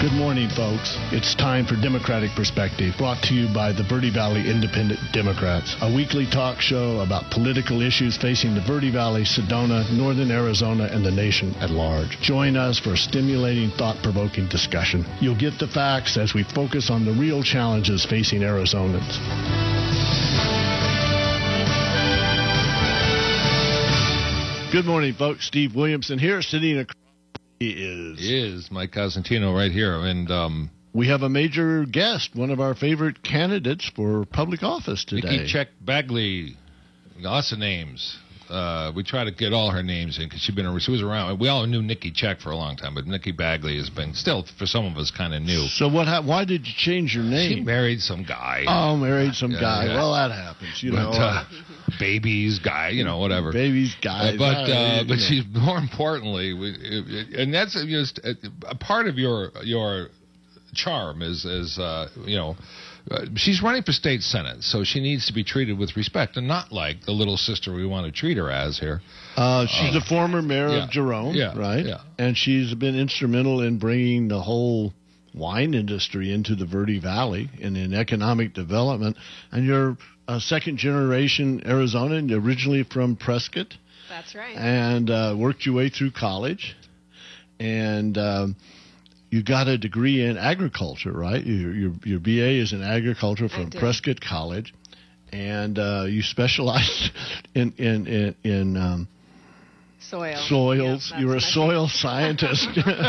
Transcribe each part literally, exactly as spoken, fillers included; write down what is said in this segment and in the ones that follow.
Good morning, folks. It's time for Democratic Perspective, brought to you by the Verde Valley Independent Democrats, a weekly talk show about political issues facing the Verde Valley, Sedona, Northern Arizona, and the nation at large. Join us for a stimulating, thought-provoking discussion. You'll get the facts as we focus on the real challenges facing Arizonans. Good morning, folks. Steve Williamson here, sitting across. He is. He is Mike Cosentino right here. And um, we have a major guest, one of our favorite candidates for public office today. Nikki Check Bagley. Lots of names. Uh, we try to get all her names in because she's been she was around. We all knew Nikki Check for a long time, but Nikki Bagley has been still for some of us kind of new. So what? Ha- why did you change your name? She married some guy. Oh, married some yeah, guy. Yeah. Well, that happens, you but, know. Uh, babies guy, you know, whatever. Babies guy. Uh, but uh, but she's more importantly, we, and that's just a, a part of your your charm is is uh, you know. Uh, she's running for state senate, so she needs to be treated with respect and not like the little sister we want to treat her as here. Uh, she's uh, a former mayor yeah, of Jerome, yeah, right? Yeah. And she's been instrumental in bringing the whole wine industry into the Verde Valley and in economic development. And you're a second-generation Arizonan, originally from Prescott. That's right. And uh, worked your way through college. And... Um, You got a degree in agriculture, right? Your your, your B A is in agriculture from Prescott College, and uh, you specialized in in in, in um, soil soils. Yeah, You're a soil scientist.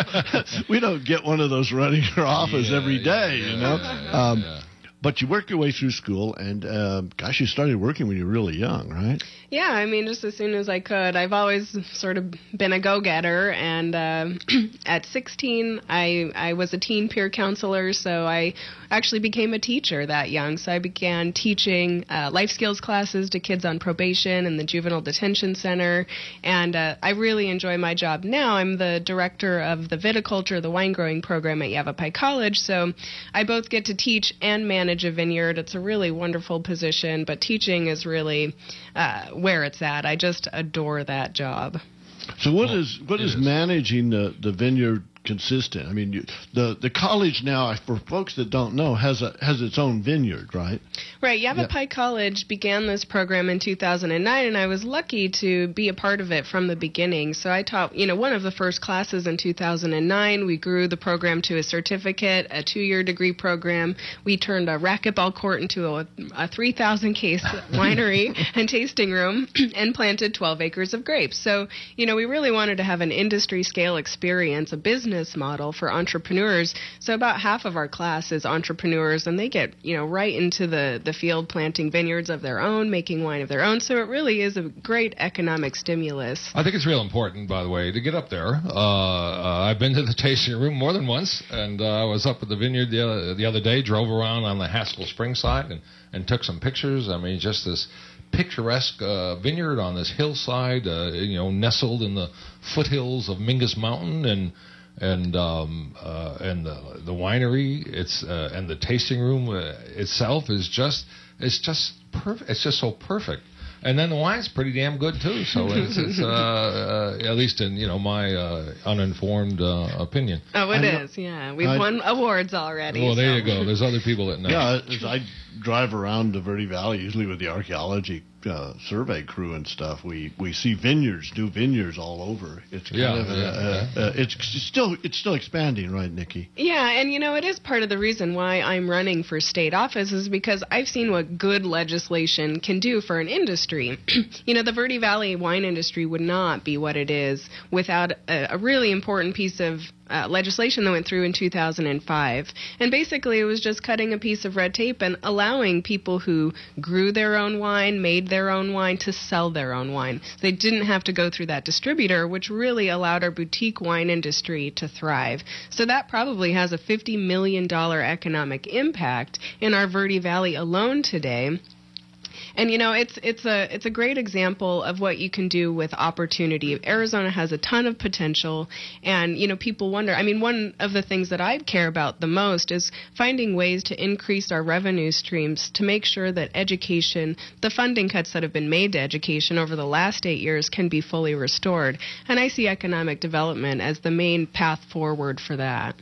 We don't get one of those running our office yeah, every day, yeah, you know. Yeah, yeah, um, yeah. But you work your way through school, and uh, gosh, you started working when you were really young, right? Yeah, I mean, just as soon as I could. I've always sort of been a go-getter, and uh, at sixteen, I I was a teen peer counselor, so I actually became a teacher that young. So I began teaching uh, life skills classes to kids on probation in the Juvenile Detention Center, and uh, I really enjoy my job now. I'm the director of the viticulture, the wine growing program at Yavapai College, so I both get to teach and manage a vineyard. It's a really wonderful position, but teaching is really uh, where it's at. I just adore that job. So what Well, is what is, is managing the, the vineyard consistent? I mean, you, the the college now, for folks that don't know, has a has its own vineyard, right? Right. Yavapai yeah. College began this program in two thousand nine, and I was lucky to be a part of it from the beginning. So I taught, you know, one of the first classes in two thousand nine. We grew the program to a certificate, a two-year degree program. We turned a racquetball court into a, a three thousand case winery and tasting room, and planted twelve acres of grapes. So, you know, we really wanted to have an industry scale experience, a business model for entrepreneurs. So about half of our class is entrepreneurs, and they get, you know, right into the, the field planting vineyards of their own, making wine of their own. So it really is a great economic stimulus. I think it's real important, by the way, to get up there. Uh, uh, I've been to the tasting room more than once, and uh, I was up at the vineyard the other, the other day, drove around on the Haskell Spring side and, and took some pictures. I mean, just this picturesque uh, vineyard on this hillside, uh, you know, nestled in the foothills of Mingus Mountain, and and um, uh, and the the winery, it's uh, and the tasting room uh, itself is just it's just perfect. It's just so perfect. And then the wine's pretty damn good too. So it's, it's uh, uh, at least in you know my uh, uninformed uh, opinion. Oh, it I is. Yeah, we've I, won awards already. Well, there so. you go. There's other people that know. Yeah, as I drive around the Verde Valley, usually with the archaeology uh, survey crew and stuff, we, we see vineyards, new vineyards all over. It's kind Yeah, of a, yeah, a, yeah. a, it's still it's still expanding, right, Nikki? Yeah, and you know, it is part of the reason why I'm running for state office is because I've seen what good legislation can do for an industry. You know, the Verde Valley wine industry would not be what it is without a, a really important piece of uh, legislation that went through in two thousand five. And basically, it was just cutting a piece of red tape and allowing people who grew their own wine, made their own wine, to sell their own wine. They didn't have to go through that distributor, which really allowed our boutique wine industry to thrive. So that probably has a fifty million dollars economic impact in our Verde Valley alone today. And, you know, it's it's a it's a great example of what you can do with opportunity. Arizona has a ton of potential, and, you know, people wonder. I mean, one of the things that I care about the most is finding ways to increase our revenue streams to make sure that education, the funding cuts that have been made to education over the last eight years can be fully restored. And I see economic development as the main path forward for that.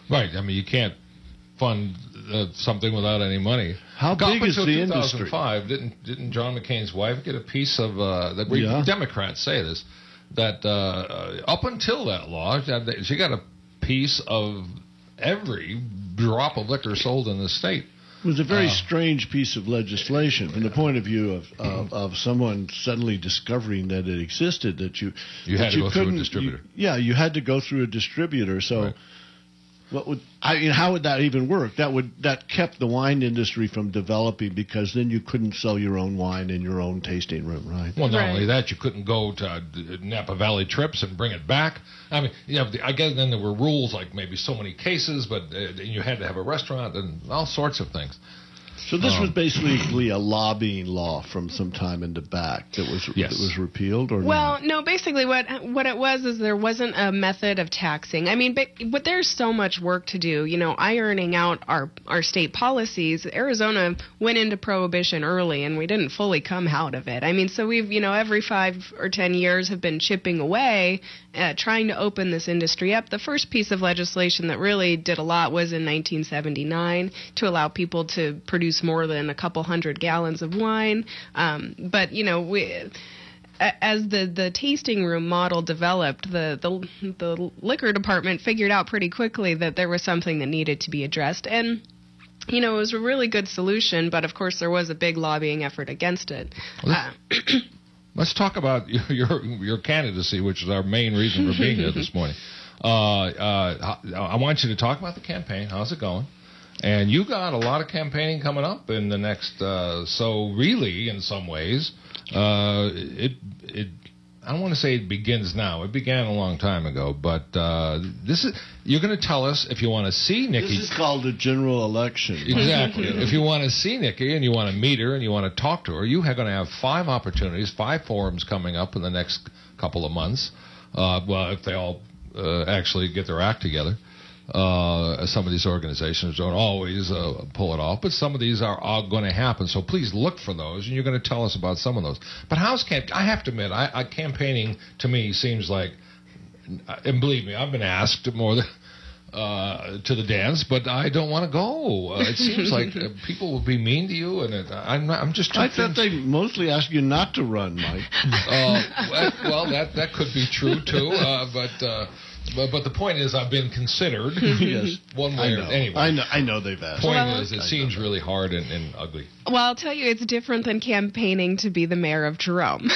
Right. I mean, you can't fund uh, something without any money. How Up big is until the two thousand five, industry? Didn't didn't John McCain's wife get a piece of uh, that? We Yeah. Democrats say this, that uh, uh, up until that law, she got a piece of every drop of liquor sold in the state. It was a very Uh, strange piece of legislation from the point of view of, of, of someone suddenly discovering that it existed, that you You that had to go through a couldn't- distributor. you- yeah, you had to go through a distributor. So, Right. what would I mean? How would that even work? That would that kept the wine industry from developing because then you couldn't sell your own wine in your own tasting room, right? Well, not Right. only that, you couldn't go to uh, Napa Valley trips and bring it back. I mean, you know, I guess then there were rules like maybe so many cases, but uh, you had to have a restaurant and all sorts of things. So this Um, was basically a lobbying law from some time in the back that was Yes. that was repealed, or Well, not? no, basically what what it was is there wasn't a method of taxing. I mean, but, but there's so much work to do. You know, ironing out our our state policies. Arizona went into prohibition early, and we didn't fully come out of it. I mean, so we've you know every five or ten years have been chipping away, uh, trying to open this industry up. The first piece of legislation that really did a lot was in nineteen seventy-nine to allow people to produce more than a couple hundred gallons of wine. Um, but you know we. As the, the tasting room model developed, the, the the liquor department figured out pretty quickly that there was something that needed to be addressed. And, you know, it was a really good solution, but of course there was a big lobbying effort against it. Uh, Let's talk about your, your your candidacy, which is our main reason for being here this morning. Uh, uh, I want you to talk about the campaign. How's it going? And you got a lot of campaigning coming up in the next. Uh, so really, in some ways, uh, it it. I don't want to say it begins now. It began a long time ago, but uh, this is. You're going to tell us if you want to see Nikki. This is called a general election. Exactly. If you want to see Nikki and you want to meet her and you want to talk to her, you are going to have five opportunities, five forums coming up in the next couple of months. Uh, well, if they all uh, actually get their act together. Uh, some of these organizations don't always uh, pull it off, but some of these are, are going to happen. So please look for those, and you're going to tell us about some of those. But how's camp? I have to admit, I, I, campaigning to me seems like, and believe me, I've been asked more than. Uh, to the dance, but I don't want to go. Uh, it seems like uh, people will be mean to you, and it, I'm not, I'm just. I thought they mostly asked you not to run, Mike. Uh, well, well, that that could be true too, uh, but. Uh, But, but the point is, I've been considered. Yes, one way I or know. anyway. I know. I know they've asked. Point Well, is, it I seems know. really hard and, and ugly. Well, I'll tell you, it's different than campaigning to be the mayor of Jerome.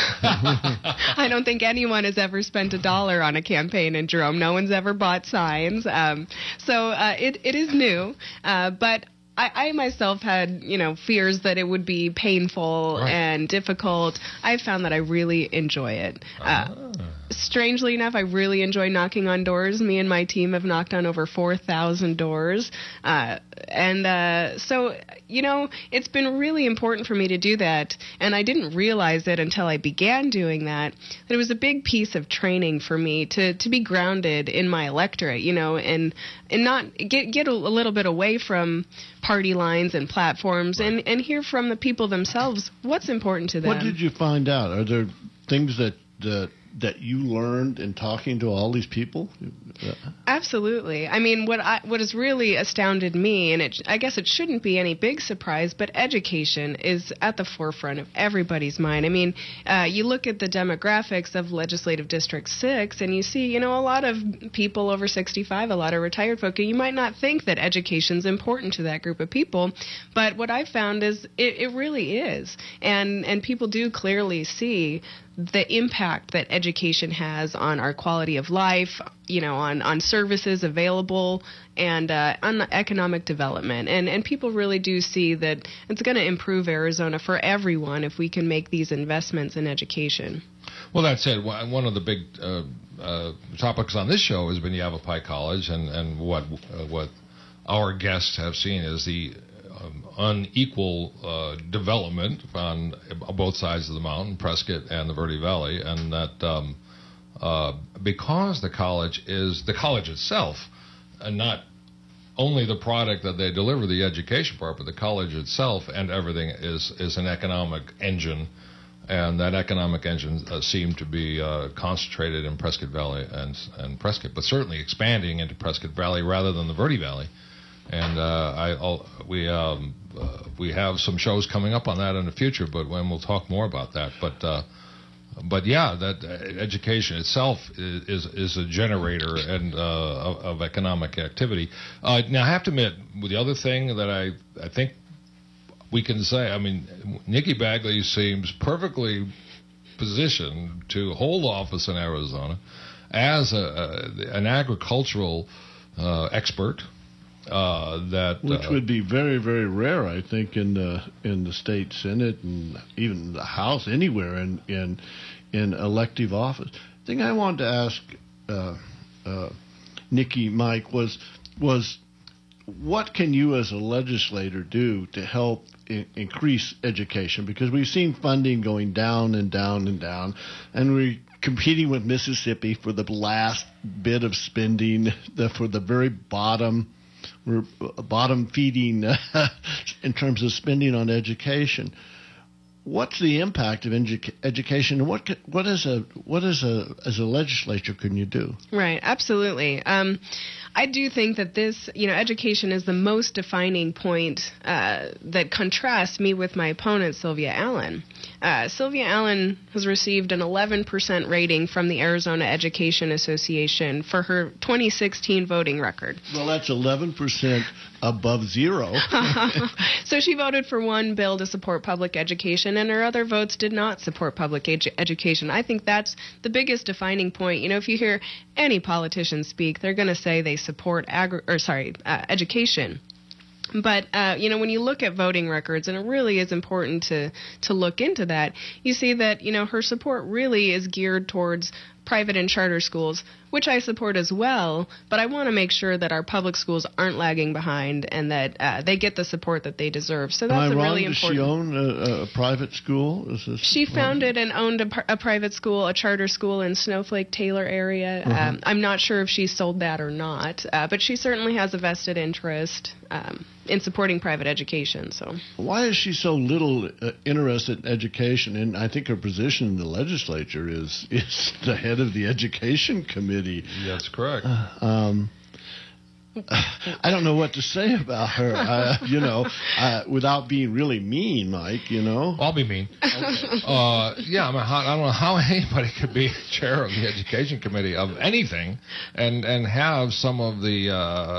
I don't think anyone has ever spent a dollar on a campaign in Jerome. No one's ever bought signs. Um, so uh, it, it is new, uh, but I, I myself had, you know, fears that it would be painful Right. and difficult. I found that I really enjoy it. Uh, Ah. Strangely enough, I really enjoy knocking on doors. Me and my team have knocked on over four thousand doors. Uh, and uh, so, you know, it's been really important for me to do that. And I didn't realize it until I began doing that, that it was a big piece of training for me to, to be grounded in my electorate, you know, and, and not get, get a, a little bit away from party lines and platforms and, and hear from the people themselves what's important to them. What did you find out? Are there things that that that you learned in talking to all these people? Absolutely. I mean, what I, what has really astounded me, and it, I guess it shouldn't be any big surprise, but education is at the forefront of everybody's mind. I mean, uh, you look at the demographics of Legislative District six, and you see, you know, a lot of people over sixty-five, a lot of retired folk, and you might not think that education's important to that group of people, but what I found is it, it really is. And, and people do clearly see the impact that education has on our quality of life, you know, on, on services available and uh, on economic development. And, and people really do see that it's going to improve Arizona for everyone if we can make these investments in education. Well, that said, one of the big uh, uh, topics on this show has been Yavapai College, and, and what uh, what our guests have seen is the um, unequal uh, development on both sides of the mountain, Prescott and the Verde Valley, and that um, uh, because the college is the college itself, and not only the product that they deliver, the education part, but the college itself and everything is is an economic engine. and that economic engine uh, seemed to be uh, concentrated in Prescott Valley and and Prescott, but certainly expanding into Prescott Valley rather than the Verde Valley. And uh, I, I'll, we um, uh, we have some shows coming up on that in the future, but when we'll talk more about that. But uh, but yeah, that uh, education itself is is, is a generator and uh, of, of economic activity. Uh, now I have to admit, the other thing that I I think we can say, I mean, Nikki Bagley seems perfectly positioned to hold office in Arizona as a, a, an agricultural uh, expert. Uh, that which uh, would be very, very rare, I think, in the in the state senate and even the House, anywhere in in, in elective office. The thing I wanted to ask uh, uh, Nikki, Mike, was was what can you as a legislator do to help I- increase education? Because we've seen funding going down and down and down, and we're competing with Mississippi for the last bit of spending, the, for the very bottom. We're bottom feeding uh, in terms of spending on education. What's the impact of edu- education, and what what is a what is a as a legislature can you do? Right, absolutely. Um, I do think that this, you know, education is the most defining point uh, that contrasts me with my opponent, Sylvia Allen. Uh, Sylvia Allen has received an eleven percent rating from the Arizona Education Association for her twenty sixteen voting record. Well, that's eleven percent above zero. So she voted for one bill to support public education, and her other votes did not support public edu- education. I think that's the biggest defining point. You know, if you hear any politician speak, they're going to say they support agri- or sorry, uh, education. But, uh, you know, when you look at voting records, and it really is important to, to look into that, you see that, you know, her support really is geared towards private and charter schools, which I support as well, but I want to make sure that our public schools aren't lagging behind and that uh, they get the support that they deserve. So that's Am I a wrong? really Does important. she own a, a private school? Is this She founded and owned a, pr- a private school, a charter school in Snowflake Taylor area. Mm-hmm. Um, I'm not sure if she sold that or not, uh, but she certainly has a vested interest um, in supporting private education. So Why is she so little uh, interested in education? And I think her position in the legislature is is the head of the education committee. That's correct. Um, I don't know what to say about her, uh, you know, uh, without being really mean, Mike, you know. I'll be mean. Uh, yeah, I mean, how, I don't know how anybody could be chair of the education committee of anything and, and have some of the, uh,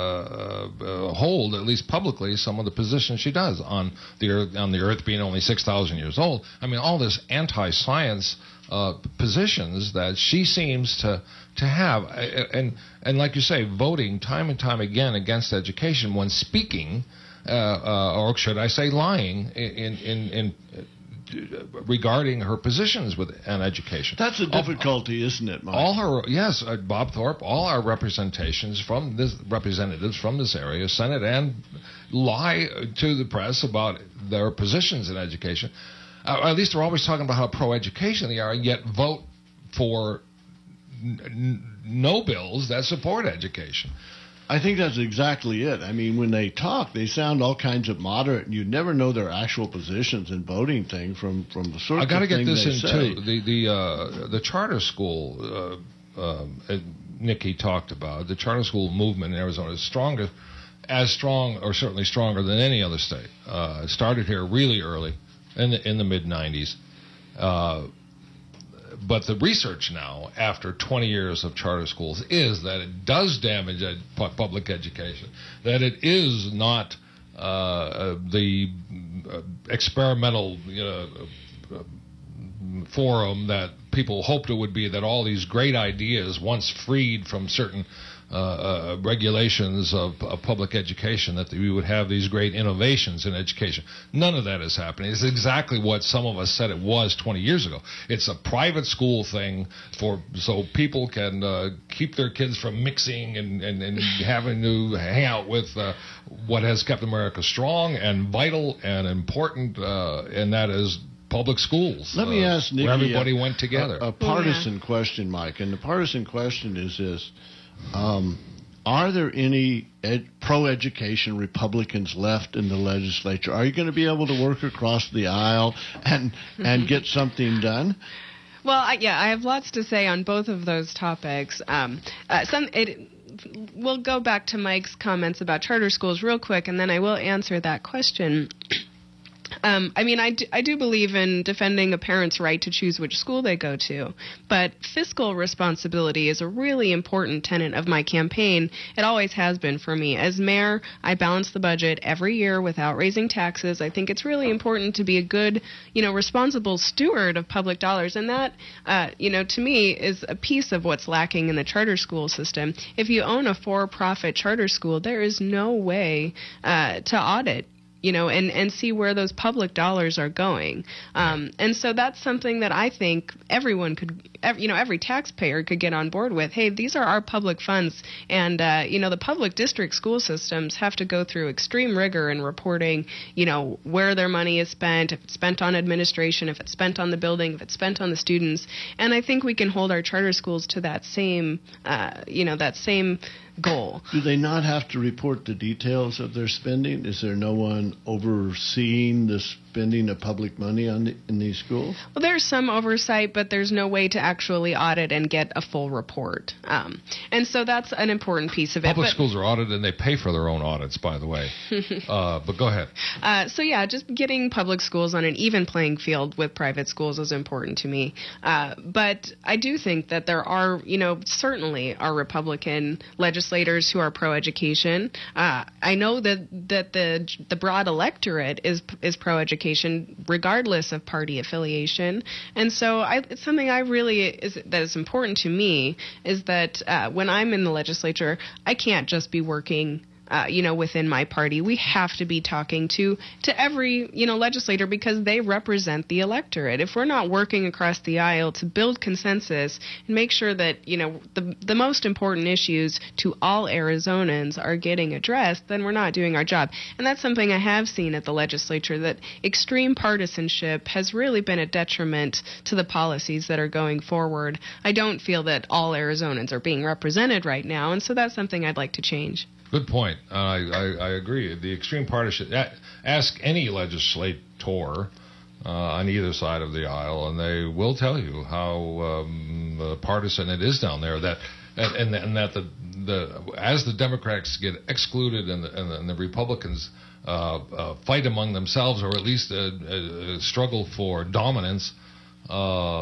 uh, hold, at least publicly, some of the positions she does on the earth, on the earth being only six thousand years old. I mean, all this anti-science Uh, positions that she seems to to have, and and like you say, voting time and time again against education when speaking, uh, uh, or should I say, lying in in, in uh, regarding her positions with on education. That's a difficulty, all, isn't it, Mike? All her yes, uh, Bob Thorpe, all our representations from this representatives from this area, Senate, and lie to the press about their positions in education. Uh, at least they're always talking about how pro-education they are, yet vote for n- n- no bills that support education. I think that's exactly it. I mean, when they talk, they sound all kinds of moderate, and you never know their actual positions in voting thing from, from the sort I of got to thing get this they in say. too. The the uh, the charter school uh, um, uh, Nikki talked about, the charter school movement in Arizona is stronger, as strong or certainly stronger than any other state. Uh, it started here really early. In the, in the mid nineties. Uh, but the research now, after twenty years of charter schools, is that it does damage ed- public education, that it is not uh, the uh, experimental you know, uh, forum that people hoped it would be, that all these great ideas, once freed from certain Uh, uh, regulations of, of public education, that we would have these great innovations in education. None of that is happening. It's exactly what some of us said it was twenty years ago. It's a private school thing for so people can uh, keep their kids from mixing and, and, and having to hang out with uh, what has kept America strong and vital and important, uh, and that is public schools. Let me uh, ask Nikki where everybody a, went together. A, a partisan yeah. question, Mike, and the partisan question is this. Um, are there any ed- pro-education Republicans left in the legislature? Are you going to be able to work across the aisle and and get something done? Well, I, yeah, I have lots to say on both of those topics. Um, uh, some it. We'll go back to Mike's comments about charter schools real quick, and then I will answer that question. Um, I mean, I do, I do believe in defending a parent's right to choose which school they go to, but fiscal responsibility is a really important tenet of my campaign. It always has been for me. As mayor, I balance the budget every year without raising taxes. I think it's really important to be a good, you know, responsible steward of public dollars, and that, uh, you know, to me is a piece of what's lacking in the charter school system. If you own a for-profit charter school, there is no way uh, to audit, you know, and, and see where those public dollars are going. Um, and so that's something that I think everyone could, every, you know, every taxpayer could get on board with. Hey, these are our public funds. And, uh, you know, the public district school systems have to go through extreme rigor in reporting, you know, where their money is spent, if it's spent on administration, if it's spent on the building, if it's spent on the students. And I think we can hold our charter schools to that same, uh, you know, that same goal. Do they not have to report the details of their spending? Is there no one overseeing the spending of public money on the, in these schools? Well, there's some oversight, but there's no way to actually audit and get a full report. Um, and so that's an important piece of it. Public but, schools are audited, and they pay for their own audits, by the way. uh, but go ahead. Uh, so, yeah, just getting public schools on an even playing field with private schools is important to me. Uh, but I do think that there are, you know, certainly are Republican legislators who are pro-education. Uh, I know that, that the the broad electorate is is pro-education regardless of party affiliation. And so I, it's something I really is that is important to me is that uh, when I'm in the legislature, I can't just be working Uh, you know, within my party. We have to be talking to to every, you know, legislator because they represent the electorate. If we're not working across the aisle to build consensus and make sure that, you know, the the most important issues to all Arizonans are getting addressed, then we're not doing our job. And that's something I have seen at the legislature, that extreme partisanship has really been a detriment to the policies that are going forward. I don't feel that all Arizonans are being represented right now, and so that's something I'd like to change. Good point. Uh, I, I, I agree. The extreme partisanship. Ask any legislator uh, on either side of the aisle, and they will tell you how um, uh, partisan it is down there. That and, and, and that the the as the Democrats get excluded and the, and the, and the Republicans uh, uh, fight among themselves, or at least uh, uh, struggle for dominance. Uh,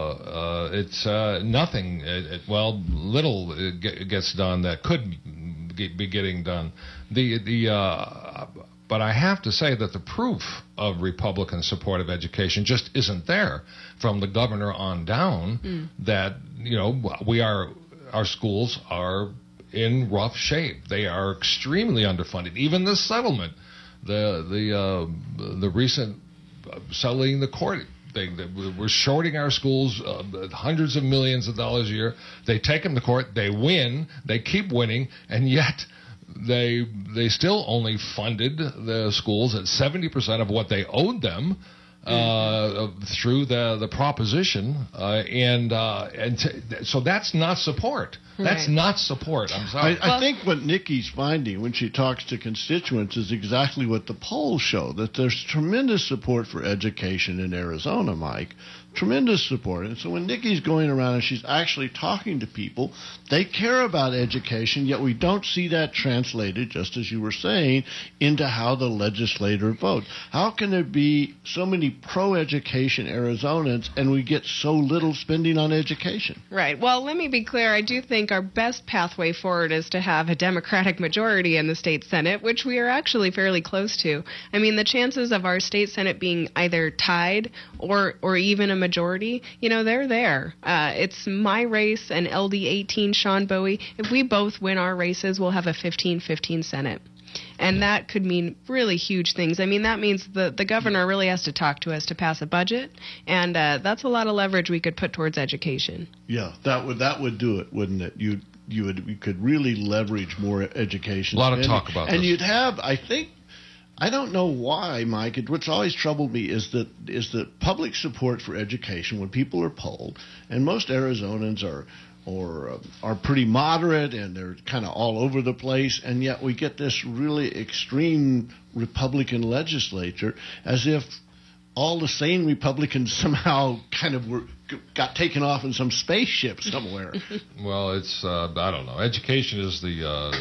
uh, it's uh, nothing. It, it, well, little it gets done that could be getting done. The the uh, but I have to say that the proof of Republican support of education just isn't there from the governor on down. Mm. That you know we are our schools are in rough shape. They are extremely underfunded. Even the settlement, the the uh, the recent settling the court. They, they, we're shorting our schools uh, hundreds of millions of dollars a year. They take them to court. They win. They keep winning, and yet they they still only funded the schools at seventy percent of what they owed them uh, mm-hmm. through the the proposition, uh, and uh, and t- so that's not support. That's right. not support. I'm sorry. I, I well, think what Nikki's finding when she talks to constituents is exactly what the polls show, that there's tremendous support for education in Arizona, Mike. Tremendous support. And so when Nikki's going around and she's actually talking to people, they care about education, yet we don't see that translated, just as you were saying, into how the legislator votes. How can there be so many pro-education Arizonans and we get so little spending on education? Right. Well, let me be clear. I do think our best pathway forward is to have a Democratic majority in the state Senate, which we are actually fairly close to. I mean, the chances of our state Senate being either tied or, or even a majority, you know, they're there. Uh, it's my race and L D eighteen Sean Bowie. If we both win our races, we'll have a fifteen fifteen Senate. And that could mean really huge things. I mean, that means the, the governor really has to talk to us to pass a budget, and uh, that's a lot of leverage we could put towards education. Yeah, that would that would do it, wouldn't it? You you would you could really leverage more education. A lot of spending. talk about and this. And you'd have, I think, I don't know why, Mike. It, what's always troubled me is that is that public support for education when people are polled, and most Arizonans are or uh, are pretty moderate, and they're kind of all over the place, and yet we get this really extreme Republican legislature, as if all the sane Republicans somehow kind of were got taken off in some spaceship somewhere. Well, it's uh, I don't know. Education is the uh,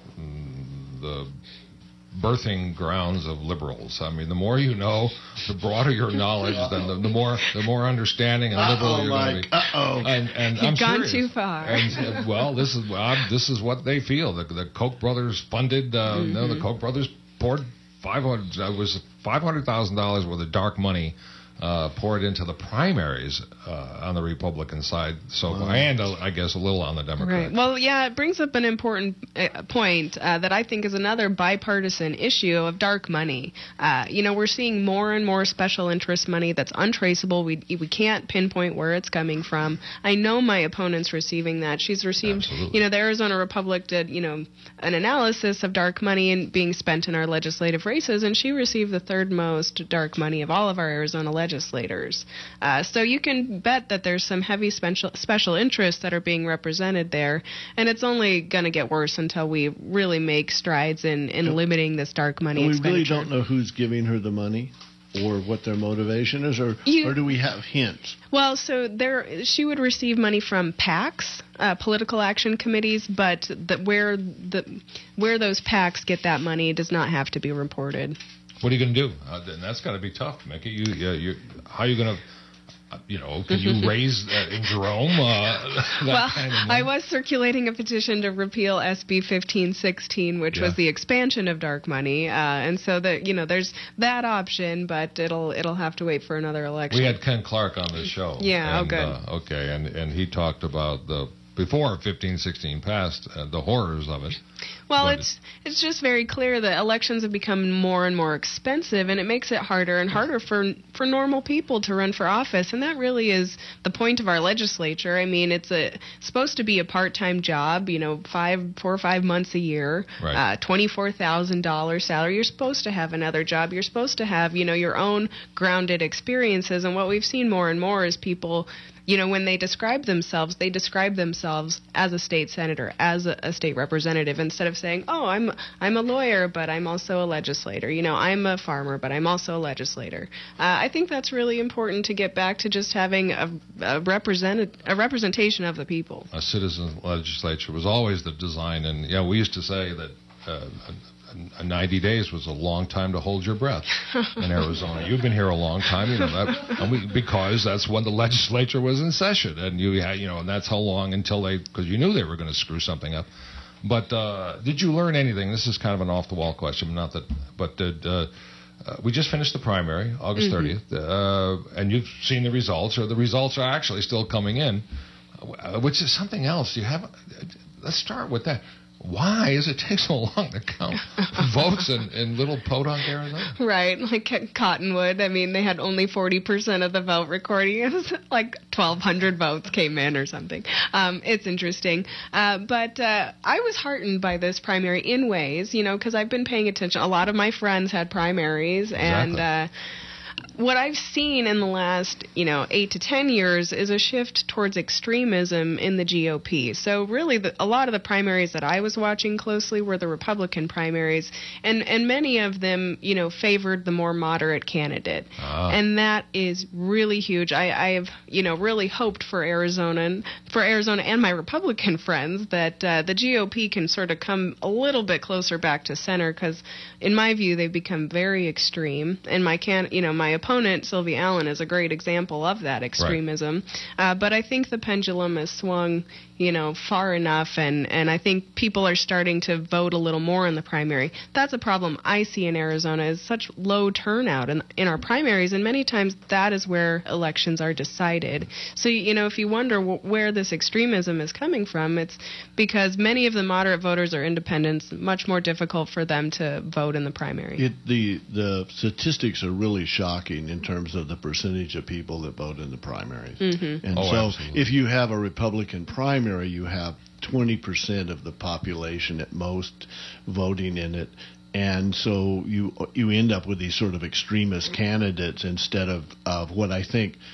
the birthing grounds of liberals. I mean, the more you know, the broader your knowledge, then the, the more the more understanding and liberal Uh-oh, you're going to be. Uh-oh. And, and You've I'm gone serious. too far. And, uh, well, this is uh, this is what they feel. The, the Koch brothers funded. Uh, Mm-hmm. no, the Koch brothers poured five hundred. Uh, was five hundred thousand dollars worth of dark money. Uh, poured into the primaries uh, on the Republican side, so Wow. and uh, I guess a little on the Democrat. Right. Well, yeah, it brings up an important uh, point uh, that I think is another bipartisan issue of dark money. Uh, you know, we're seeing more and more special interest money that's untraceable. We we can't pinpoint where it's coming from. I know my opponent's receiving that. She's received, Absolutely. you know, the Arizona Republic did, you know, an analysis of dark money and being spent in our legislative races, and she received the third most dark money of all of our Arizona legislators. legislators. Uh, so you can bet that there's some heavy special special interests that are being represented there, and it's only going to get worse until we really make strides in, in limiting this dark money And we expenditure. really don't know who's giving her the money or what their motivation is, or, You- or do we have hints? Well, so there, she would receive money from PACs, uh, political action committees, but the, where the where those PACs get that money does not have to be reported. What are you going to do? Uh, and that's got to be tough, Mickey. You, uh, you, how are you going to, uh, you know, can you raise uh, in Jerome uh, that Well, kind of money? I was circulating a petition to repeal S B fifteen sixteen, which Yeah. was the expansion of dark money, uh, and so that you know, there's that option, but it'll it'll have to wait for another election. We had Ken Clark on this show. Yeah, oh, and, good. Uh, okay, and and he talked about the before fifteen sixteen passed, uh, the horrors of it. Well, But it's it's just very clear that elections have become more and more expensive, and it makes it harder and harder for for normal people to run for office, and that really is the point of our legislature. I mean, it's a supposed to be a part-time job, you know, five, four or five months a year, Right. uh, twenty-four thousand dollars salary. You're supposed to have another job. You're supposed to have, you know, your own grounded experiences, and what we've seen more and more is people. You know, when they describe themselves, they describe themselves as a state senator, as a, a state representative, instead of saying, "Oh, I'm I'm a lawyer, but I'm also a legislator." You know, I'm a farmer, but I'm also a legislator. Uh, I think that's really important to get back to just having a, a represented a representation of the people. A citizen legislature was always the design, and yeah, we used to say that uh, a, a ninety days was a long time to hold your breath in Arizona. You've been here a long time, you know that, and we, because that's when the legislature was in session, and you had, you know, and that's how long until they, because you knew they were going to screw something up. But uh, did you learn anything? This is kind of an off-the-wall question, not that, but did. Uh, Uh, we just finished the primary, August thirtieth, uh, and you've seen the results, or the results are actually still coming in, uh, which is something else. You have. Uh, let's start with that. Why does it take so long to count votes in, in little podunk Arizona? Right, like at Cottonwood. I mean, they had only forty percent of the vote recording. It was like twelve hundred votes came in or something. Um, it's interesting. Uh, but uh, I was heartened by this primary in ways, you know, because I've been paying attention. A lot of my friends had primaries, and Exactly. uh, what I've seen in the last, you know, eight to ten years is a shift towards extremism in the G O P. So really, the, a lot of the primaries that I was watching closely were the Republican primaries, and, and many of them, you know, favored the more moderate candidate. Ah. And that is really huge. I, I have, you know, really hoped for Arizona, and for Arizona and my Republican friends that uh, the G O P can sort of come a little bit closer back to center, because in my view, they've become very extreme. And my can, you know, my opponent, Sylvia Allen, is a great example of that extremism. Right. Uh, but I think the pendulum has swung, you know, far enough, and, and I think people are starting to vote a little more in the primary. That's a problem I see in Arizona, is such low turnout in, in our primaries, and many times that is where elections are decided. So, you know, if you wonder wh- where this extremism is coming from, it's because many of the moderate voters are independents, much more difficult for them to vote in the primary. It, the the statistics are really shocking in terms of the percentage of people that vote in the primaries. Mm-hmm. And Oh, so absolutely. if you have a Republican primary, you have twenty percent of the population at most voting in it. And so you you end up with these sort of extremist candidates instead of, of what I think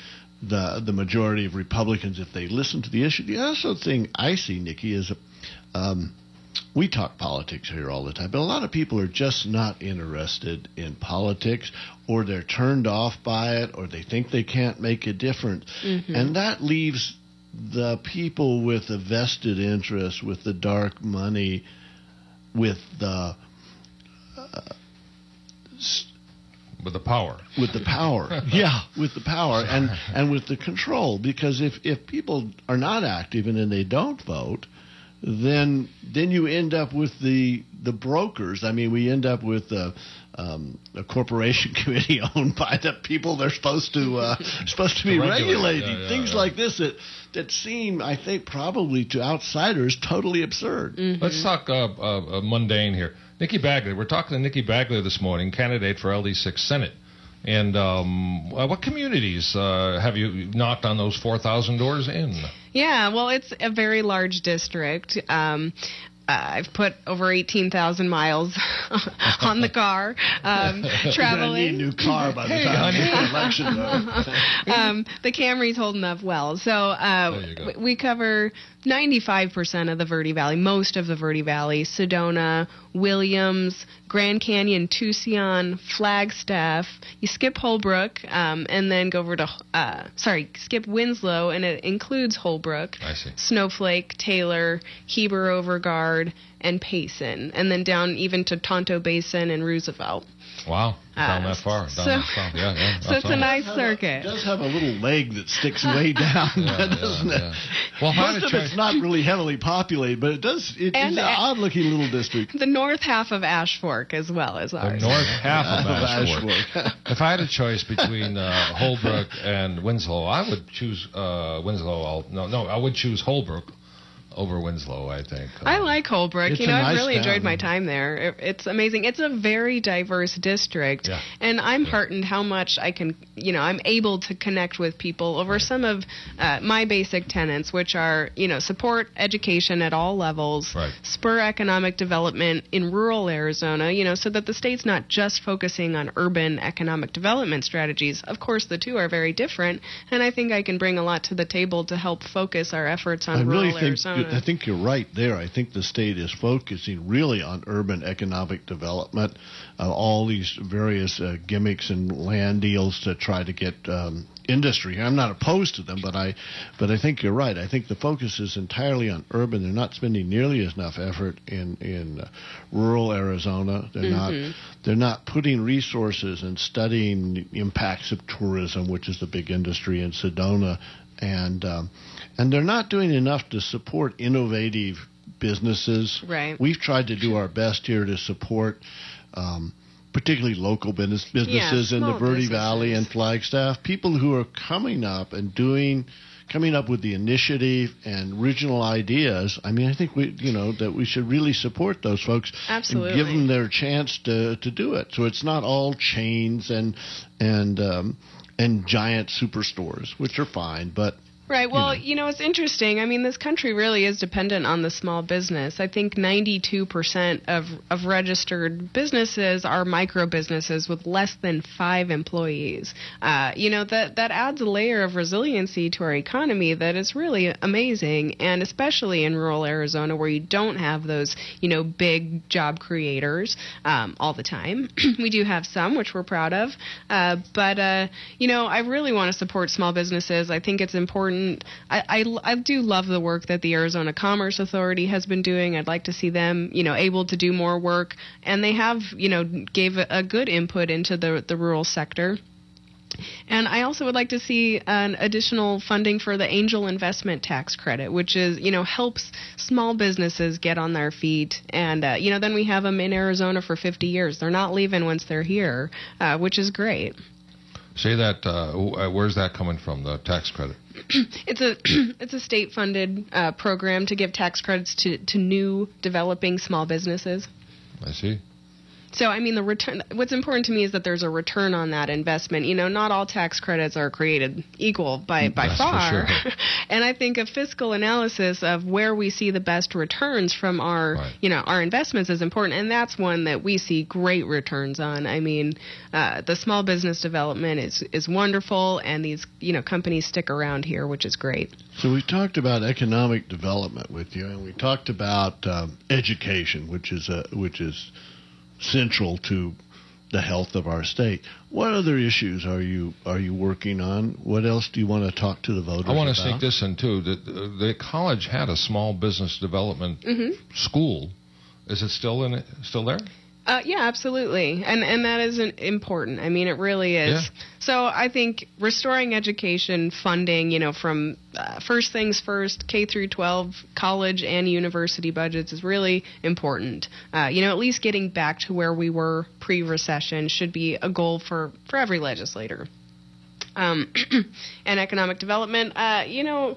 the the majority of Republicans if they listen to the issue. The other thing I see, Nikki, is um, we talk politics here all the time, but a lot of people are just not interested in politics, or they're turned off by it, or they think they can't make a difference. Mm-hmm. And that leaves the people with a vested interest, with the dark money, with the uh, with the power, with the power, yeah, with the power, and and with the control. Because if if people are not active and then they don't vote, then then you end up with the the brokers. I mean, we end up with a, um, a corporation committee owned by the people they're supposed to uh, supposed to be regulating. Yeah, yeah, Things yeah. like this that that seem, I think, probably to outsiders totally absurd. Mm-hmm. Let's talk uh, uh, uh, mundane here. Nikki Bagley. We're talking to Nikki Bagley this morning, candidate for L D six Senate. And um, uh, what communities uh, have you knocked on those four thousand doors in? Yeah, well, it's a very large district. Um, uh, I've put over eighteen thousand miles on the car, um, traveling. You need a new car by the hey, time the election. um, the Camry's holding up well. So uh, we cover ninety-five percent of the Verde Valley, most of the Verde Valley, Sedona, Williams, Grand Canyon, Tucson, Flagstaff. You skip Holbrook um, and then go over to, uh, sorry, skip Winslow, and it includes Holbrook, I see. Snowflake, Taylor, Heber Overguard, and Payson, and then down even to Tonto Basin and Roosevelt. Wow, down uh, that far. Down so, that far. Yeah, yeah, so it's a nice it circuit. It does have a little leg that sticks way down, yeah, doesn't yeah, it? Yeah. Well, most of try- it's not really heavily populated, but it does. It, it's an odd-looking little district. The north half of Ash Fork as well as ours. The north half of Ash Fork. If I had a choice between uh, Holbrook and Winslow, I would choose uh, Winslow. I'll, no, no, I would choose Holbrook over Winslow, I think. I like Holbrook. It's you know, nice I've really town. enjoyed my time there. It, it's amazing. It's a very diverse district, yeah. and I'm yeah. heartened how much I can, you know, I'm able to connect with people over right. some of uh, my basic tenets, which are, you know, support education at all levels, right. spur economic development in rural Arizona, you know, so that the state's not just focusing on urban economic development strategies. Of course, the two are very different, and I think I can bring a lot to the table to help focus our efforts on I rural really think, Arizona. I think you're right there. I think the state is focusing really on urban economic development, uh, all these various uh, gimmicks and land deals to try to get um, industry. I'm not opposed to them, but I, but I think you're right. I think the focus is entirely on urban. They're not spending nearly enough effort in in uh, rural Arizona. They're mm-hmm. not. They're not putting resources and studying the impacts of tourism, which is the big industry in Sedona. And um, and they're not doing enough to support innovative businesses. Right. We've tried to do our best here to support um, particularly local business businesses yeah, in the Verde businesses. Valley and Flagstaff, people who are coming up and doing, coming up with the initiative and original ideas. I mean, I think we, you know, that we should really support those folks Absolutely. and give them their chance to to do it. So it's not all chains and and um, and giant superstores, which are fine, but. Right. Well, you know. you know, it's interesting. I mean, this country really is dependent on the small business. I think ninety-two percent of, of registered businesses are micro businesses with less than five employees. Uh, you know, that, that adds a layer of resiliency to our economy that is really amazing, and especially in rural Arizona where you don't have those, you know, big job creators um, all the time. We do have some, which we're proud of. Uh, but, uh, you know, I really want to support small businesses. I think it's important. I, I, I do love the work that the Arizona Commerce Authority has been doing. I'd like to see them, you know, able to do more work. And they have, you know, gave a, a good input into the, the rural sector. And I also would like to see an additional funding for the angel investment tax credit, which is, you know, helps small businesses get on their feet. And, uh, you know, then we have them in Arizona for fifty years. They're not leaving once they're here, uh, which is great. Say that, uh, where's that coming from, the tax credit? It's a it's a state-funded uh, program to give tax credits to, to new developing small businesses. I see. So, I mean, the return. What's important to me is that there's a return on that investment. You know, not all tax credits are created equal by, by That's far. for sure. And I think a fiscal analysis of where we see the best returns from our, Right. you know, our investments is important. And that's one that we see great returns on. I mean, uh, the small business development is, is wonderful, and these, you know, companies stick around here, which is great. So we talked about economic development with you, and we talked about um, education, which is a, which is central to the health of our state. What other issues are you are you working on? What else do you want to talk to the voters about? I want to sneak this in too. The, the college had a small business development Mm-hmm. school. Is it still in it? Still there? Uh, yeah, absolutely, and and that is an important. I mean, it really is. Yeah. So I think restoring education funding, you know, from uh, first things first, K through twelve, college and university budgets is really important. Uh, you know, at least getting back to where we were pre-recession should be a goal for, for every legislator. Um, and economic development, uh, you know.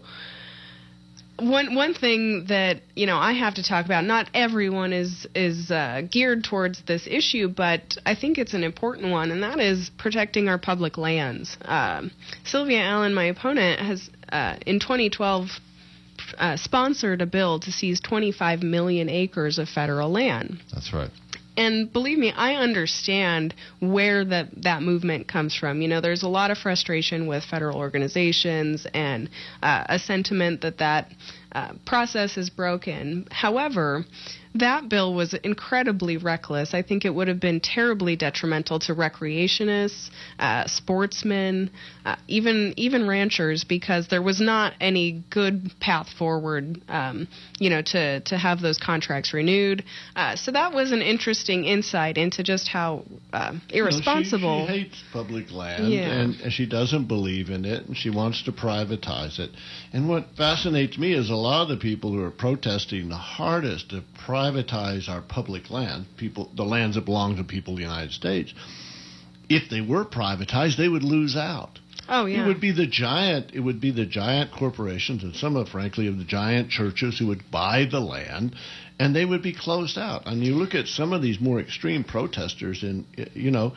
One one thing that, you know, I have to talk about, not everyone is is uh, geared towards this issue, but I think it's an important one, and that is protecting our public lands. Um, Sylvia Allen, my opponent, has uh, in twenty twelve uh, sponsored a bill to seize twenty-five million acres of federal land. That's right. And believe me, I understand where that, that movement comes from. You know, there's a lot of frustration with federal organizations and uh, a sentiment that that uh, process is broken. However, that bill was incredibly reckless. I think it would have been terribly detrimental to recreationists, uh, sportsmen, uh, even even ranchers, because there was not any good path forward, um, you know, to, to have those contracts renewed. Uh, so that was an interesting insight into just how uh, irresponsible. You know, she, she hates public land, Yeah. and, and she doesn't believe in it, and she wants to privatize it. And what fascinates me is a lot of the people who are protesting the hardest to privatize our public land, people, the lands that belong to people of the United States, if they were privatized, they would lose out. Oh, yeah. It would be the giant. It would be the giant corporations and some of, frankly, of the giant churches who would buy the land, and they would be closed out. And you look at some of these more extreme protesters, and you know,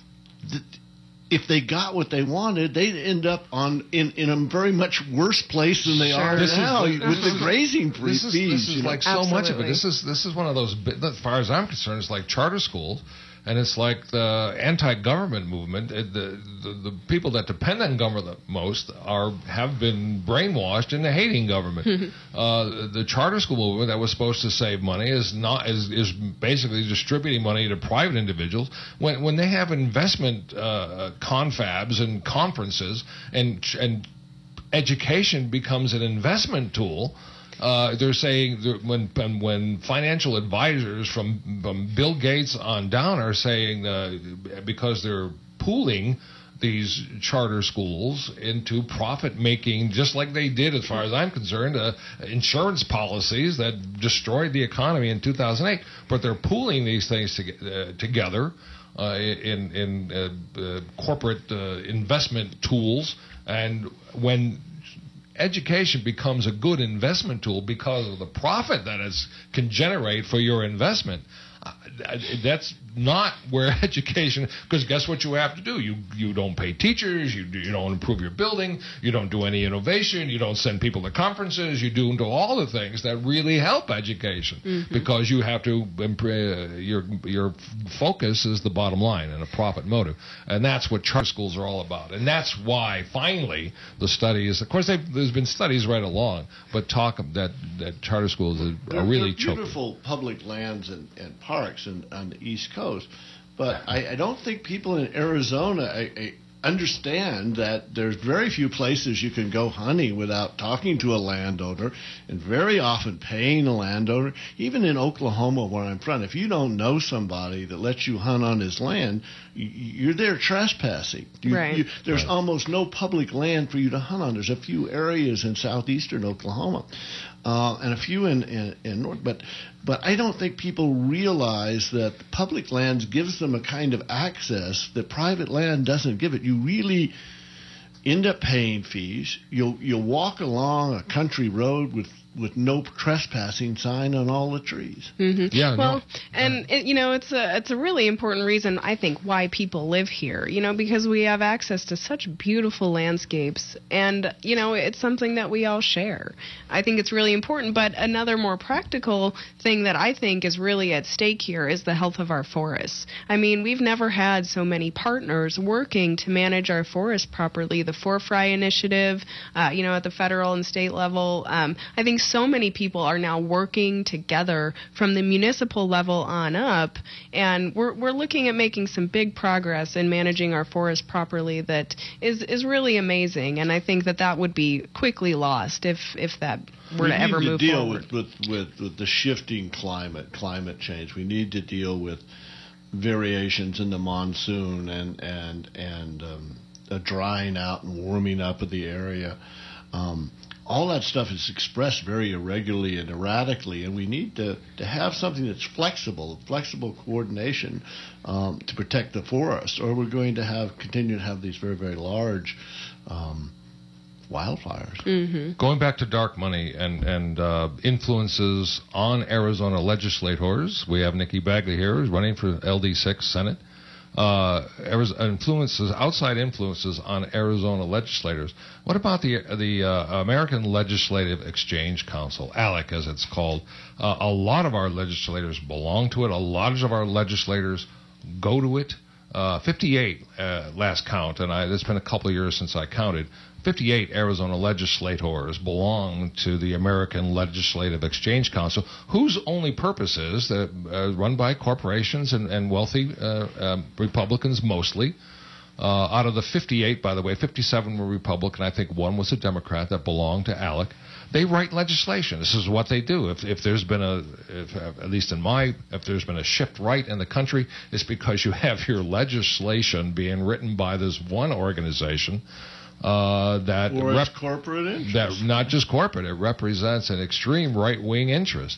th- if they got what they wanted, they'd end up on in, in a very much worse place than they Sure. are This is now the- with the grazing free This is, fees. this is you know. like so much of it. Absolutely. This is this is one of those. bi- As far as I'm concerned, it's like charter schools, and it's like the anti-government movement. It- The, the the people that depend on government most are have been brainwashed into hating government. uh, the charter school movement that was supposed to save money is not is is basically distributing money to private individuals when when they have investment uh, confabs and conferences and and education becomes an investment tool. Uh, they're saying that when when financial advisors from, from Bill Gates on down are saying uh, because they're pooling these charter schools into profit making, just like they did, as far as I'm concerned, uh, insurance policies that destroyed the economy in two thousand eight. But they're pooling these things to, uh, together uh, in in uh, uh, corporate uh, investment tools, and when education becomes a good investment tool because of the profit that it can generate for your investment, uh, that's not where education, because guess what you have to do? You you don't pay teachers, you, you don't improve your building, you don't do any innovation, you don't send people to conferences, you do do all the things that really help education, mm-hmm. because you have to, uh, your, your focus is the bottom line and a profit motive. And that's what charter schools are all about. And that's why, finally, the studies, of course, there's been studies right along, but talk that, that charter schools are, They're, are really they're beautiful choking. public lands and, and parks in, on the East Coast. But I, I don't think people in Arizona I, I understand that there's very few places you can go hunting without talking to a landowner, and very often paying a landowner. Even in Oklahoma, where I'm from, if you don't know somebody that lets you hunt on his land, you, you're there trespassing. You, Right. you, there's Right. almost no public land for you to hunt on. There's a few areas in southeastern Oklahoma. Uh, and a few in, in, in North, but but I don't think people realize that public lands gives them a kind of access that private land doesn't give it. You really end up paying fees. You'll you'll walk along a country road with with no trespassing sign on all the trees. Mm-hmm. Yeah, well, no. and it, you know, it's a it's a really important reason, I think, why people live here. You know, because we have access to such beautiful landscapes, and you know, it's something that we all share. I think it's really important. But another more practical thing that I think is really at stake here is the health of our forests. I mean, we've never had so many partners working to manage our forests properly. The ForFry initiative, uh, you know, at the federal and state level. Um, I think so many people are now working together from the municipal level on up, and we're we're looking at making some big progress in managing our forests properly. That is is really amazing, and I think that that would be quickly lost if if that were we to ever need move to deal forward. with, with, with, with the shifting climate, climate change. We need to deal with variations in the monsoon and and and um, a drying out and warming up of the area. Um, all that stuff is expressed very irregularly and erratically, and we need to, to have something that's flexible, flexible coordination um, to protect the forest, or we're going to have continue to have these very, very large um, wildfires. Mm-hmm. Going back to dark money and, and uh, influences on Arizona legislators, we have Nikki Bagley here, who's running for L D six Senate. Uh, influences, outside influences on Arizona legislators. What about the the uh, American Legislative Exchange Council, ALEC as it's called? Uh, a lot of our legislators belong to it. A lot of our legislators go to it. Uh, fifty-eight uh, last count, and I, it's been a couple of years since I counted. fifty-eight Arizona legislators belong to the American Legislative Exchange Council, whose only purpose is that uh, run by corporations and, and wealthy uh, um, Republicans mostly. Uh, out of the fifty-eight, by the way, fifty-seven were Republican. I think one was a Democrat that belonged to ALEC. They write legislation. This is what they do. If, if there's been a, if, at least in my, if there's been a shift right in the country, it's because you have your legislation being written by this one organization uh, that Or rep- it's corporate interest. that not just corporate. It represents an extreme right-wing interest.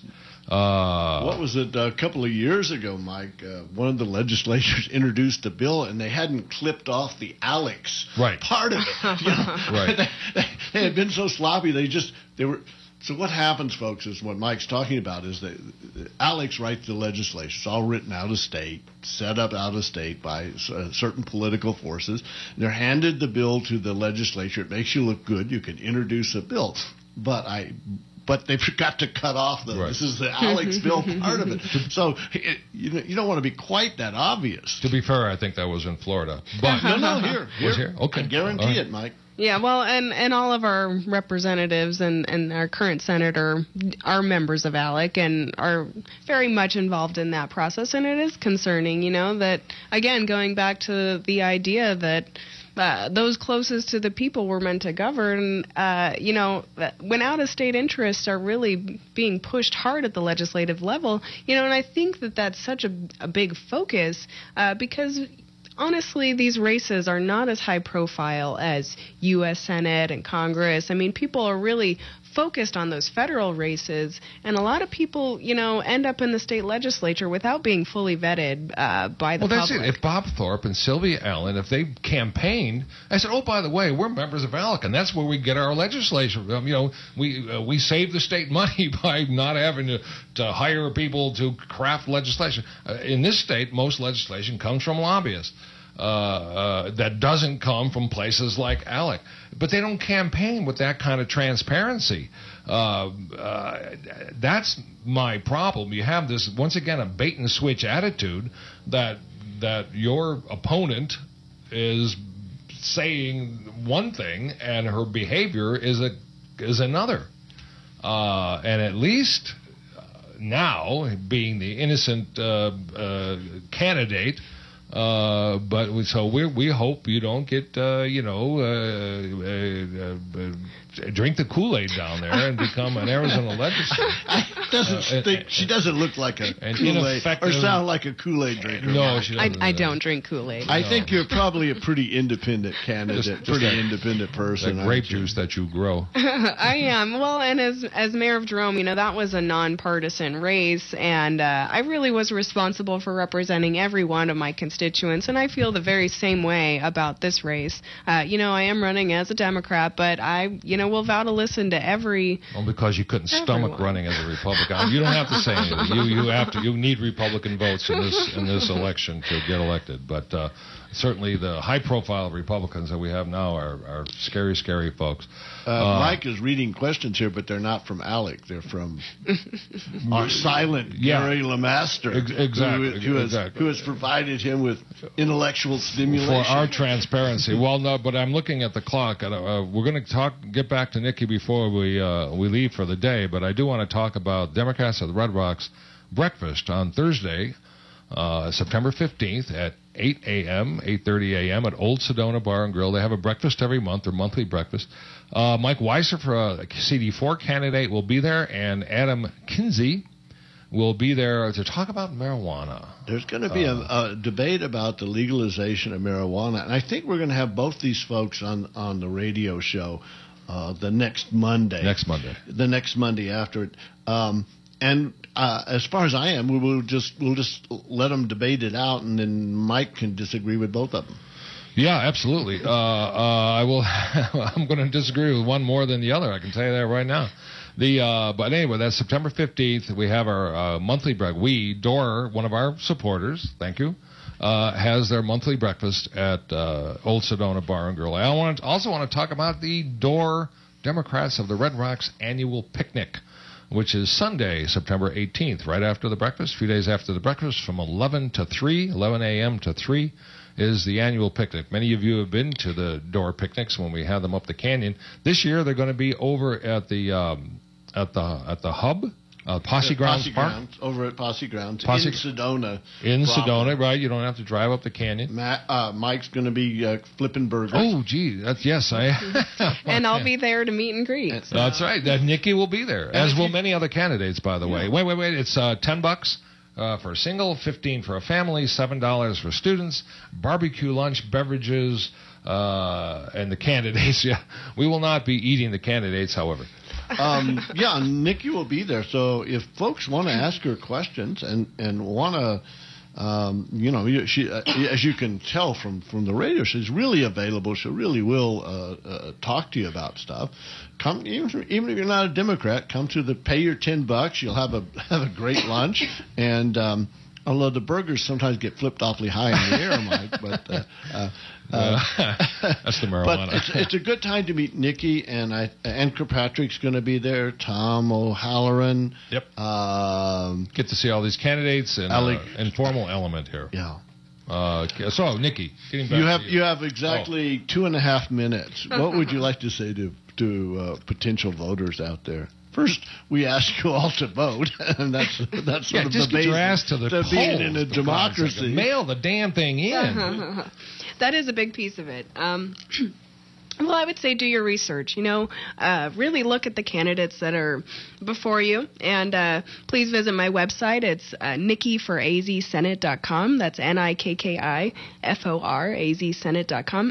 Uh, What was it, a couple of years ago, Mike, uh, one of the legislators introduced a bill, and they hadn't clipped off the ALEC's Right. part of it. You know? Right. they, they, they had been so sloppy, they just, they were, so what happens, folks, is what Mike's talking about, is that ALEC's writes the legislation. It's all written out of state, set up out of state by uh, certain political forces. They're handed the bill to the legislature. It makes you look good. You can introduce a bill. But I... But they forgot to cut off the, Right. this is the ALEC's bill part of it. So it, you, you don't want to be quite that obvious. to be fair, I think that was in Florida. But No, no, here. here. Was here? Okay. I guarantee All right. it, Mike. Yeah, well, and, and all of our representatives and, and our current senator are members of ALEC and are very much involved in that process. And it is concerning, you know, that, again, going back to the idea that uh, those closest to the people were meant to govern, uh, you know, when out-of-state interests are really being pushed hard at the legislative level, you know, and I think that that's such a, a big focus uh, because honestly, these races are not as high profile as U S Senate and Congress. I mean, people are really focused on those federal races, and a lot of people, you know, end up in the state legislature without being fully vetted uh, by the well, that's public. it. If Bob Thorpe and Sylvia Allen, if they campaigned, I said, oh, by the way, we're members of ALEC, and that's where we get our legislation. Um, you know, we uh, we save the state money by not having to, to hire people to craft legislation. Uh, in this state, most legislation comes from lobbyists. Uh, uh, that doesn't come from places like ALEC. But they don't campaign with that kind of transparency. Uh, uh, that's my problem. You have this, once again, a bait-and-switch attitude that that your opponent is saying one thing and her behavior is a is another. Uh, and at least now, being the innocent uh, uh, candidate, Uh, but we, so we we hope you don't get uh, you know uh, uh, uh, drink the Kool-Aid down there and become an Arizona legislator. doesn't Uh, think, uh, she doesn't look like a an Kool-Aid or ineffective- sound like a Kool-Aid drinker. No, she I, doesn't. I don't drink Kool-Aid. I No. think you're probably a pretty independent candidate, Just- just pretty that- independent person. That grape aren't you? juice that you grow. I am. Well, and as as mayor of Jerome, you know, that was a nonpartisan race, and uh, I really was responsible for representing every one of my constituents, and I feel the very same way about this race. Uh, you know, I am running as a Democrat, but I, you know, know, we'll vow to listen to every. Well, because you couldn't everyone. stomach running as a Republican. You don't have to say anything. You you have to. You need Republican votes in this in this election to get elected. But uh, certainly the high-profile Republicans that we have now are, are scary, scary folks. Uh, uh, Mike is reading questions here, but they're not from Alec. They're from our silent yeah. Gary LeMaster, Ex- exactly, who, who, has, exactly. who has provided him with intellectual stimulation. For our transparency. Well, no, but I'm looking at the clock. Uh, we're going to talk, get back to Nikki before we uh, we leave for the day, but I do want to talk about Democrats at the Red Rocks breakfast on Thursday, uh, September fifteenth at eight a.m., eight thirty a.m. at Old Sedona Bar and Grill. They have a breakfast every month, their monthly breakfast. Uh, Mike Weiser, for a C D four candidate, will be there, and Adam Kinsey will be there to talk about marijuana. There's going to be uh, a, a debate about the legalization of marijuana, and I think we're going to have both these folks on, on the radio show uh, the next Monday. Next Monday. The next Monday after it. Um, and uh, as far as I am, we will just we'll just let them debate it out, and then Mike can disagree with both of them. Yeah, absolutely. Uh, uh, I will. I'm going to disagree with one more than the other. I can tell you that right now. The uh, but anyway, that's September fifteenth. We have our uh, monthly break. We Door, one of our supporters, thank you, uh, has their monthly breakfast at uh, Old Sedona Bar and Grill. I want to, also want to talk about the Door Democrats of the Red Rocks annual picnic, which is Sunday, September eighteenth, right after the breakfast, a few days after the breakfast, from eleven to three, eleven a.m. to three. Is the annual picnic. Many of you have been to the Door picnics when we had them up the canyon. This year they're going to be over at the um, at the at the hub, uh, Posse Grounds Posse Park. Grounds, over at Posse Grounds Posse, in Sedona. In proper. Sedona, right? You don't have to drive up the canyon. Matt, uh, Mike's going to be uh, flipping burgers. Oh, gee, that's yes, I. And I'll be there to meet and greet. That's, so. That's right. That Nikki will be there, as will many other candidates, by the way. Yeah. Wait, wait, wait. It's uh, ten bucks. Uh, for a single, fifteen for a family, seven dollars for students, barbecue lunch, beverages, uh, and the candidates. Yeah, we will not be eating the candidates, however. um, yeah, Nikki will be there. So if folks want to ask her questions and and want to. Um, you know, she, uh, as you can tell from, from the radio, she's really available. She really will uh, uh, talk to you about stuff. Come, even, even if you're not a Democrat, come to the pay your ten bucks. You'll have a have a great lunch. And um, although the burgers sometimes get flipped awfully high in the air, Mike, but uh, uh, uh, that's the marijuana. But it's, it's a good time to meet Nikki, and I and Kirkpatrick's going to be there. Tom O'Halloran. Yep. Um, Get to see all these candidates and Alec, uh, informal element here. Yeah. Uh, so, Nikki, getting back you have to you. you have exactly oh. two and a half minutes. What would you like to say to to uh, potential voters out there? First, we ask you all to vote, and that's that's sort yeah, of just the get your basis ass to the to polls, being in a democracy. Mail the damn thing in. That is a big piece of it. Um, well, I would say do your research. You know, uh, really look at the candidates that are before you, and uh, please visit my website. It's uh, nikki for a z senate dot com. That's N I K K I F O R A Z Senate dot com.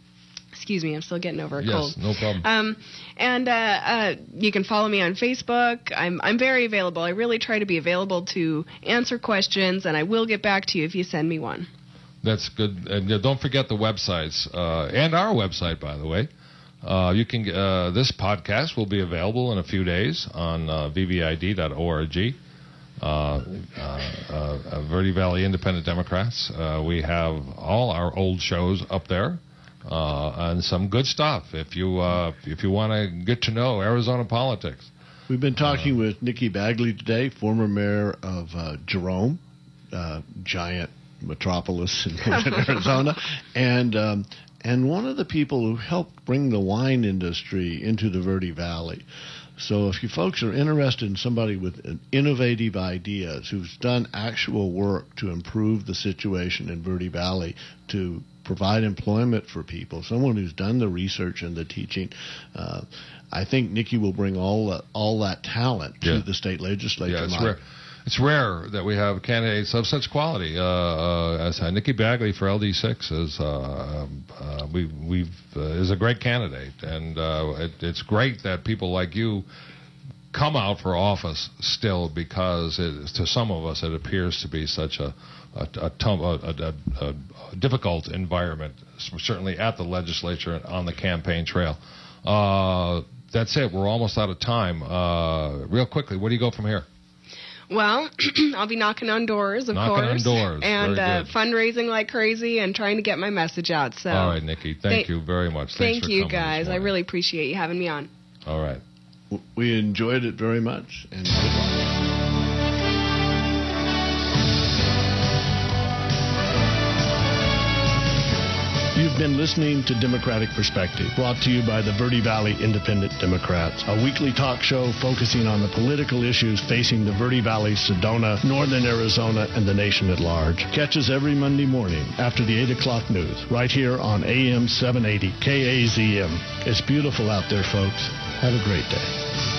Excuse me, I'm still getting over a yes, cold. no problem. Um, and uh, uh, you can follow me on Facebook. I'm I'm very available. I really try to be available to answer questions, and I will get back to you if you send me one. That's good. And uh, don't forget the websites uh, and our website, by the way. Uh, you can. Uh, this podcast will be available in a few days on uh, v v i d dot org. Uh, uh, uh, Verde Valley Independent Democrats. Uh, we have all our old shows up there. Uh, and some good stuff if you uh, if you want to get to know Arizona politics. We've been talking uh, with Nikki Bagley today, former mayor of uh, Jerome, uh, giant metropolis in Arizona, and um, and one of the people who helped bring the wine industry into the Verde Valley. So if you folks are interested in somebody with innovative ideas who's done actual work to improve the situation in Verde Valley, to provide employment for people, someone who's done the research and the teaching, uh, I think Nikki will bring all that, all that talent yeah. to the state legislature. Yeah, it's rare. It's rare that we have candidates of such quality. Uh, uh, as uh, Nikki Bagley for L D six is uh, uh, we we've uh, is a great candidate, and uh, it, it's great that people like you come out for office still, because it, to some of us it appears to be such a a, a, a, a, a difficult environment, certainly at the legislature and on the campaign trail. Uh, that's it. We're almost out of time. Uh, real quickly, where do you go from here? Well, I'll be knocking on doors, of knocking course. Knocking on doors. And Very uh, good. fundraising like crazy and trying to get my message out. So. All right, Nikki. Thank you very much. Thanks Thank for you, coming guys. I really appreciate you having me on. All right. We enjoyed it very much, and good luck. You've been listening to Democratic Perspective, brought to you by the Verde Valley Independent Democrats, a weekly talk show focusing on the political issues facing the Verde Valley, Sedona, northern Arizona, and the nation at large. Catch us every Monday morning after the eight o'clock news, right here on A M seven eighty K A Z M. It's beautiful out there, folks. Have a great day.